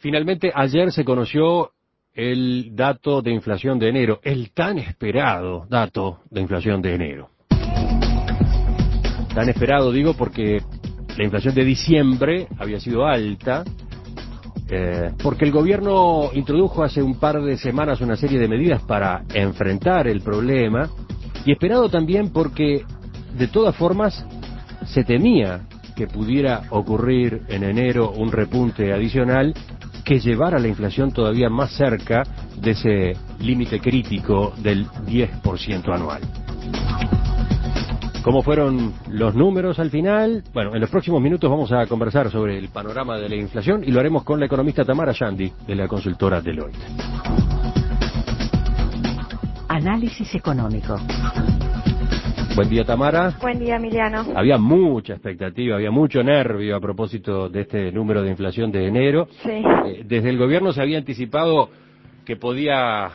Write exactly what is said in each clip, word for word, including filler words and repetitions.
Finalmente, ayer se conoció el dato de inflación de enero, el tan esperado dato de inflación de enero. Tan esperado, digo, porque la inflación de diciembre había sido alta, eh, porque el gobierno introdujo hace un par de semanas una serie de medidas para enfrentar el problema, y esperado también porque, de todas formas, se temía que pudiera ocurrir en enero un repunte adicional que llevara la inflación todavía más cerca de ese límite crítico del diez por ciento anual. ¿Cómo fueron los números al final? Bueno, en los próximos minutos vamos a conversar sobre el panorama de la inflación y lo haremos con la economista Tamara Yandi, de la consultora Deloitte. Análisis económico. Buen día, Tamara. Buen día, Emiliano. Había mucha expectativa, había mucho nervio a propósito de este número de inflación de enero. Sí. Eh, desde el gobierno se había anticipado que podía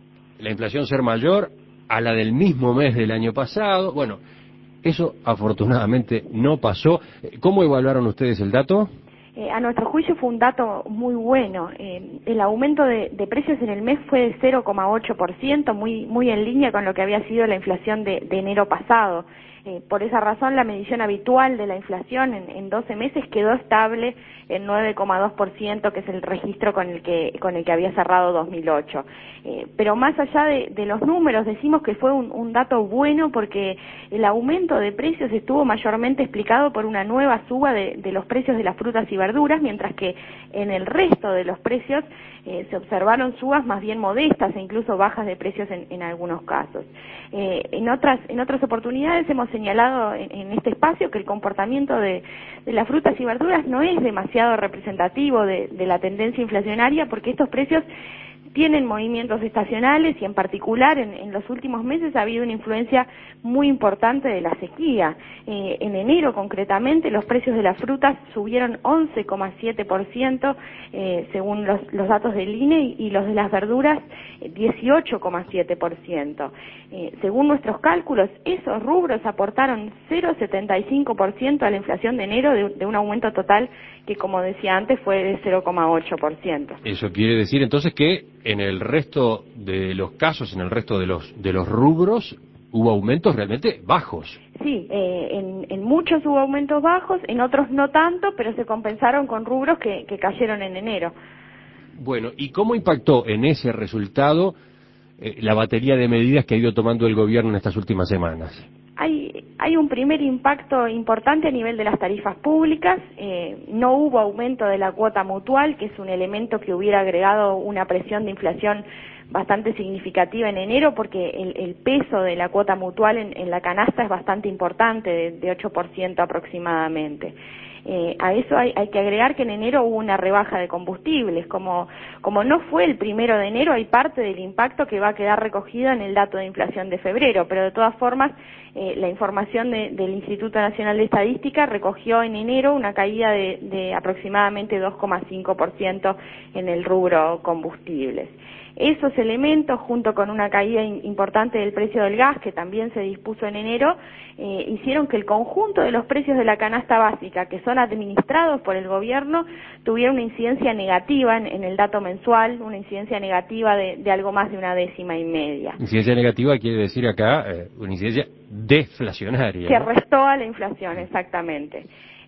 la inflación ser mayor a la del mismo mes del año pasado. Bueno, eso afortunadamente no pasó. ¿Cómo evaluaron ustedes el dato? Eh, a nuestro juicio fue un dato muy bueno. Eh, el aumento de, de precios en el mes fue de cero coma ocho por ciento, muy muy en línea con lo que había sido la inflación de, de enero pasado. Eh, por esa razón, la medición habitual de la inflación en, en doce meses quedó estable en nueve coma dos por ciento, que es el registro con el que con el que había cerrado dos mil ocho. Eh, pero más allá de, de los números, decimos que fue un, un dato bueno porque el aumento de precios estuvo mayormente explicado por una nueva suba de, de los precios de las frutas y verduras, mientras que en el resto de los precios eh, se observaron subas más bien modestas e incluso bajas de precios en, en algunos casos. Eh, en otras en otras oportunidades hemos señalado en, en este espacio que el comportamiento de, de las frutas y verduras no es demasiado representativo de, de la tendencia inflacionaria, porque estos precios tienen movimientos estacionales y en particular en, en los últimos meses ha habido una influencia muy importante de la sequía. Eh, en enero concretamente los precios de las frutas subieron once coma siete por ciento eh, según los, los datos del I N E y, y los de las verduras dieciocho coma siete por ciento. Eh, según nuestros cálculos, esos rubros aportaron cero coma setenta y cinco por ciento a la inflación de enero de, de un aumento total que, como decía antes, fue de cero coma ocho por ciento. Eso quiere decir entonces que en el resto de los casos, en el resto de los de los rubros, hubo aumentos realmente bajos. Sí, eh, en, en muchos hubo aumentos bajos, en otros no tanto, pero se compensaron con rubros que, que cayeron en enero. Bueno, ¿y cómo impactó en ese resultado eh, la batería de medidas que ha ido tomando el gobierno en estas últimas semanas? Hay, hay un primer impacto importante a nivel de las tarifas públicas. Eh, no hubo aumento de la cuota mutual, que es un elemento que hubiera agregado una presión de inflación bastante significativa en enero, porque el, el peso de la cuota mutual en, en la canasta es bastante importante, de, de ocho por ciento aproximadamente. Eh, a eso hay, hay que agregar que en enero hubo una rebaja de combustibles. Como, como no fue el primero de enero, hay parte del impacto que va a quedar recogida en el dato de inflación de febrero, pero de todas formas eh, la información de, del Instituto Nacional de Estadística recogió en enero una caída de, de aproximadamente dos coma cinco por ciento en el rubro combustibles. Esos elementos, junto con una caída importante del precio del gas, que también se dispuso en enero, eh, hicieron que el conjunto de los precios de la canasta básica, que son administrados por el gobierno, tuviera una incidencia negativa en, en el dato mensual, una incidencia negativa de, de algo más de una décima y media. Incidencia negativa quiere decir acá eh, una incidencia deflacionaria, que ¿no? restó a la inflación, exactamente.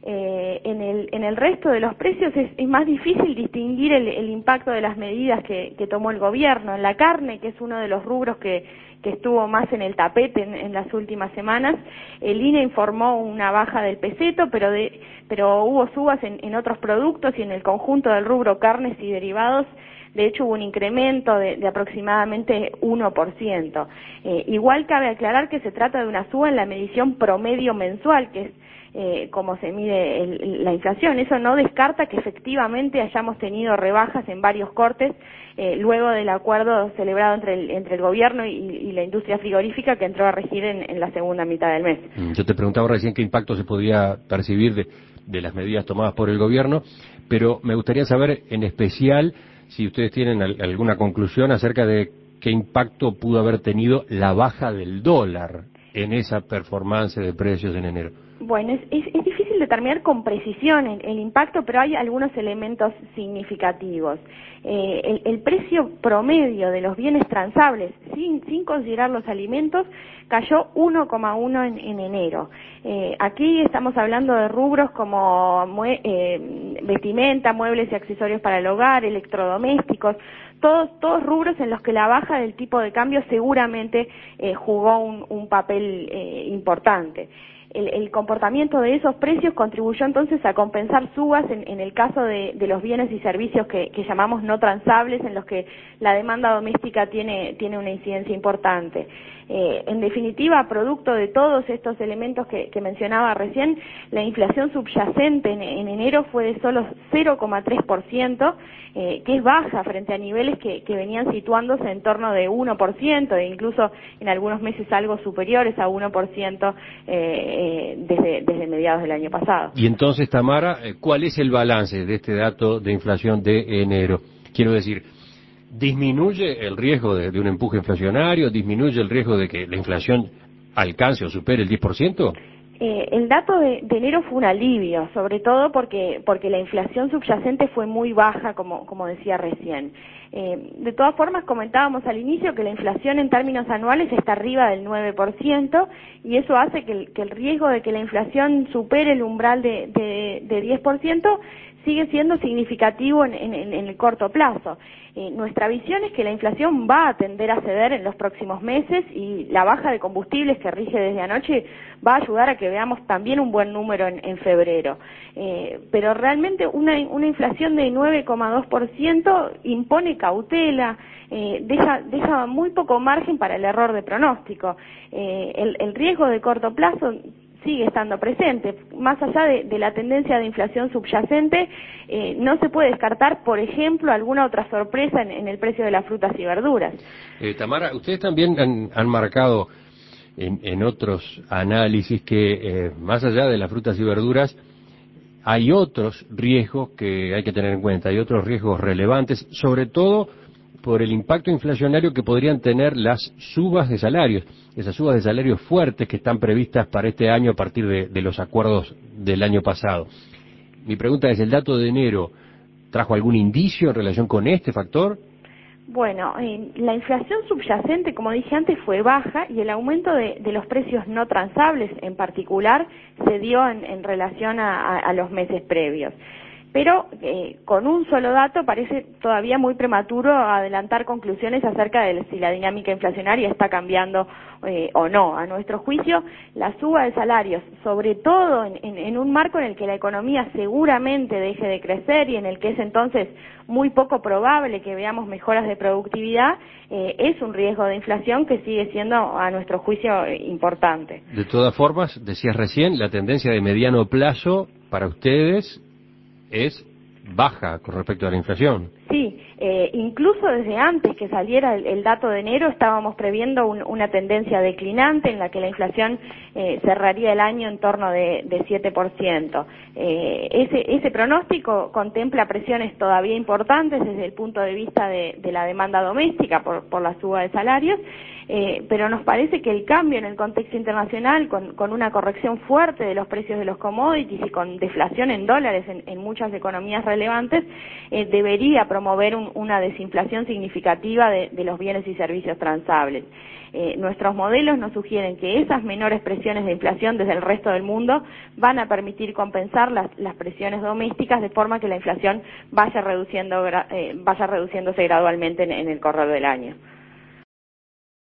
Eh, en el en el resto de los precios es, es más difícil distinguir el, el impacto de las medidas que, que tomó el gobierno. En la carne, que es uno de los rubros que, que estuvo más en el tapete en, en las últimas semanas, el I N E informó una baja del peseto, pero de pero hubo subas en, en otros productos y en el conjunto del rubro carnes y derivados. De hecho, hubo un incremento de, de aproximadamente uno por ciento. Eh, igual cabe aclarar que se trata de una suba en la medición promedio mensual, que es eh, como se mide el, la inflación. Eso no descarta que efectivamente hayamos tenido rebajas en varios cortes eh, luego del acuerdo celebrado entre el, entre el gobierno y, y la industria frigorífica, que entró a regir en, en la segunda mitad del mes. Yo te preguntaba recién qué impacto se podía percibir de, de las medidas tomadas por el gobierno, pero me gustaría saber en especial si ustedes tienen al, alguna conclusión acerca de qué impacto pudo haber tenido la baja del dólar en esa performance de precios en enero. Bueno, es, es, es difícil determinar con precisión el, el impacto, pero hay algunos elementos significativos. Eh, el, el precio promedio de los bienes transables, sin, sin considerar los alimentos, cayó uno coma uno en, en enero. Eh, aquí estamos hablando de rubros como mue eh, vestimenta, muebles y accesorios para el hogar, electrodomésticos, todos, todos rubros en los que la baja del tipo de cambio seguramente eh, jugó un, un papel eh, importante. El, el comportamiento de esos precios contribuyó entonces a compensar subas en, en el caso de, de los bienes y servicios que, que llamamos no transables, en los que la demanda doméstica tiene, tiene una incidencia importante. Eh, en definitiva, producto de todos estos elementos que, que mencionaba recién, la inflación subyacente en, en enero fue de solo cero coma tres por ciento, eh, que es baja frente a niveles que, que venían situándose en torno de uno por ciento e incluso en algunos meses algo superiores a uno por ciento eh, eh, desde, desde mediados del año pasado. Y entonces, Tamara, ¿cuál es el balance de este dato de inflación de enero? Quiero decir, ¿disminuye el riesgo de, de un empuje inflacionario? ¿Disminuye el riesgo de que la inflación alcance o supere el diez por ciento? Eh, el dato de, de enero fue un alivio, sobre todo porque porque la inflación subyacente fue muy baja, como, como decía recién. Eh, de todas formas, comentábamos al inicio que la inflación en términos anuales está arriba del nueve por ciento y eso hace que el, que el riesgo de que la inflación supere el umbral de, de, de diez por ciento sigue siendo significativo en, en, en el corto plazo. Eh, nuestra visión es que la inflación va a tender a ceder en los próximos meses y la baja de combustibles que rige desde anoche va a ayudar a que veamos también un buen número en, en febrero. Eh, pero realmente una, una inflación de nueve coma dos por ciento impone cautela, eh, deja, deja muy poco margen para el error de pronóstico. Eh, el, el riesgo de corto plazo sigue estando presente. Más allá de, de la tendencia de inflación subyacente, eh, no se puede descartar, por ejemplo, alguna otra sorpresa en, en el precio de las frutas y verduras. Eh, Tamara, ustedes también han, han marcado en, en otros análisis que eh, más allá de las frutas y verduras hay otros riesgos que hay que tener en cuenta, hay otros riesgos relevantes, sobre todo por el impacto inflacionario que podrían tener las subas de salarios, esas subas de salarios fuertes que están previstas para este año a partir de, de los acuerdos del año pasado. Mi pregunta es, ¿el dato de enero trajo algún indicio en relación con este factor? Bueno, eh, la inflación subyacente, como dije antes, fue baja y el aumento de, de los precios no transables en particular se dio en, en relación a, a, a los meses previos. Pero eh, con un solo dato parece todavía muy prematuro adelantar conclusiones acerca de si la dinámica inflacionaria está cambiando eh, o no. A nuestro juicio, la suba de salarios, sobre todo en, en, en un marco en el que la economía seguramente deje de crecer y en el que es entonces muy poco probable que veamos mejoras de productividad, eh, es un riesgo de inflación que sigue siendo, a nuestro juicio, eh, importante. De todas formas, decías recién, la tendencia de mediano plazo para ustedes es baja con respecto a la inflación. Sí, eh, incluso desde antes que saliera el, el dato de enero estábamos previendo un, una tendencia declinante en la que la inflación eh, cerraría el año en torno de, de siete por ciento. Eh, ese, ese pronóstico contempla presiones todavía importantes desde el punto de vista de, de la demanda doméstica por, por la suba de salarios, eh, pero nos parece que el cambio en el contexto internacional, con, con una corrección fuerte de los precios de los commodities y con deflación en dólares en, en muchas economías relevantes, eh, debería promover un, una desinflación significativa de, de los bienes y servicios transables. Eh, nuestros modelos nos sugieren que esas menores presiones de inflación desde el resto del mundo van a permitir compensar las, las presiones domésticas de forma que la inflación vaya reduciendo, eh, vaya reduciéndose gradualmente en, en el correr del año.